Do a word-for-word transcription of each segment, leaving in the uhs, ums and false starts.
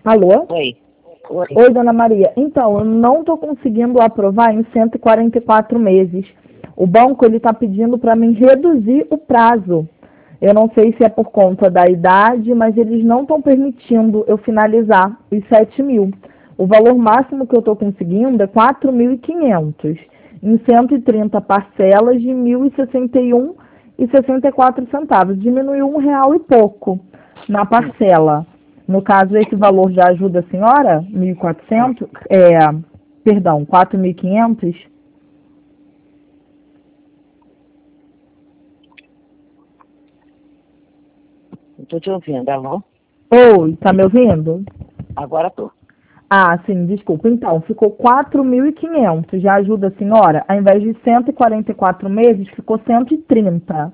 Alô? Oi. Oi. Oi, dona Maria. Então, eu não estou conseguindo aprovar em cento e quarenta e quatro meses. O banco ele está pedindo para mim reduzir o prazo. Eu não sei se é por conta da idade, mas eles não estão permitindo eu finalizar os sete mil. O valor máximo que eu estou conseguindo é quatro mil e quinhentos, em cento e trinta parcelas de mil e sessenta e um e sessenta e quatro centavos. Diminuiu um real e pouco na parcela. No caso, esse valor já ajuda a senhora? mil e quatrocentos? É, perdão, quatro mil e quinhentos? Não tô te ouvindo, alô? Oi, tá me ouvindo? Agora tô. Ah, sim, desculpa. Então, ficou quatro mil e quinhentos. Já ajuda a senhora? Ao invés de cento e quarenta e quatro meses, ficou cento e trinta.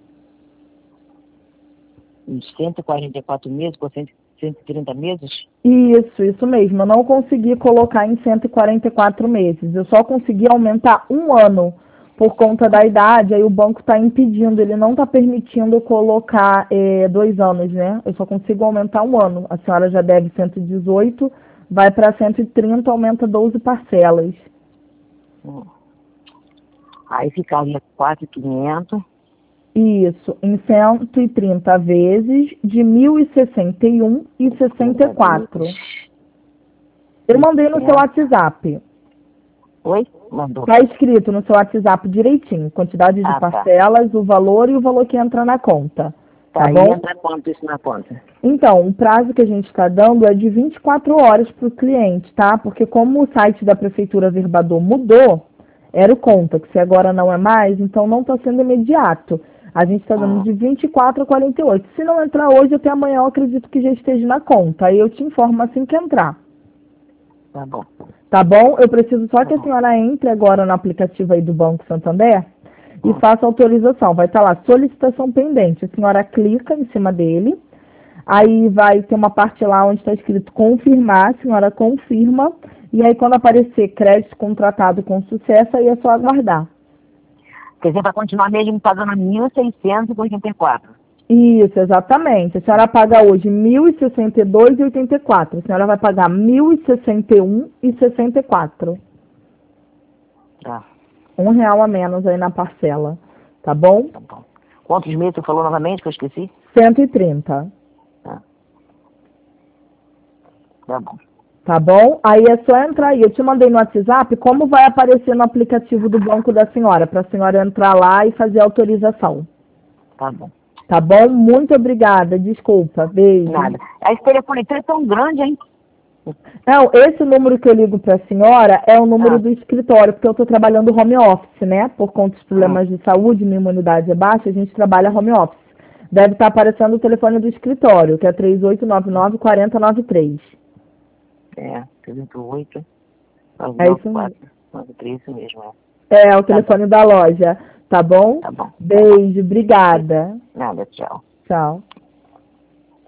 Uns cento e quarenta e quatro meses, por cento e trinta meses? Isso, isso mesmo. Eu não consegui colocar em cento e quarenta e quatro meses. Eu só consegui aumentar um ano por conta da idade. Aí o banco está impedindo, ele não está permitindo eu colocar é, dois anos, né? Eu só consigo aumentar um ano. A senhora já deve cento e dezoito, vai para cento e trinta, aumenta doze parcelas. Hum. Aí ficaria quatro mil e quinhentos. Isso, em cento e trinta vezes de mil e sessenta e um e sessenta e quatro. Eu mandei no seu WhatsApp. Oi? Mandou. Está escrito no seu WhatsApp direitinho, quantidade de Ah, tá. parcelas, o valor e o valor que entra na conta. Tá Tá, e bom? entra quanto isso na conta? Então, o prazo que a gente está dando é de vinte e quatro horas para o cliente, tá? Porque como o site da Prefeitura Verbador mudou, era o conta, que se agora não é mais, então não está sendo imediato. A gente está dando Ah, de vinte e quatro a quarenta e oito. Se não entrar hoje, até amanhã eu acredito que já esteja na conta. Aí eu te informo assim que entrar. tá bom. Tá bom? Eu preciso só Tá que a bom. senhora entre agora no aplicativo aí do Banco Santander e Hum. faça a autorização. Vai estar lá, solicitação pendente. A senhora clica em cima dele, aí vai ter uma parte lá onde está escrito confirmar, a senhora confirma, e aí quando aparecer crédito contratado com sucesso, aí é só aguardar. Quer dizer, vai continuar mesmo pagando mil seiscentos e oitenta e quatro. Isso, exatamente. A senhora paga hoje mil e sessenta e dois e oitenta e quatro. A senhora vai pagar mil e sessenta e um e sessenta e quatro. Tá, Um real a menos aí na parcela. Tá bom? tá bom. Quantos meses você falou novamente que eu esqueci? cento e trinta. Tá, tá bom. Tá bom? Aí é só entrar aí. Eu te mandei no WhatsApp como vai aparecer no aplicativo do banco da senhora, para a senhora entrar lá e fazer a autorização. Tá bom. Tá bom? Muito obrigada. Desculpa. Beijo. Nada. Esse telefone é tão grande, hein? Não, esse número que eu ligo para a senhora é o número Ah. do escritório, porque eu estou trabalhando home office, né? Por conta dos problemas de saúde, minha imunidade é baixa, a gente trabalha home office. Deve estar aparecendo o telefone do escritório, que é três oito nove nove, quatro zero nove três. É, trinta e oito, É isso mesmo. quatro nove três, isso mesmo, é. É, o telefone da loja. Tá bom? Tá bom. Beijo, obrigada. Nada, tchau. Tchau.